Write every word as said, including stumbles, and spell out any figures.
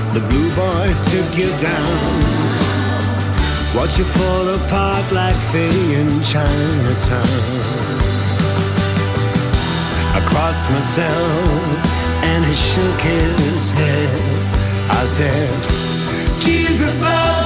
the blue boys took you down. Watch you fall apart like Faye in Chinatown. I crossed myself and he shook his head. I said, Jesus love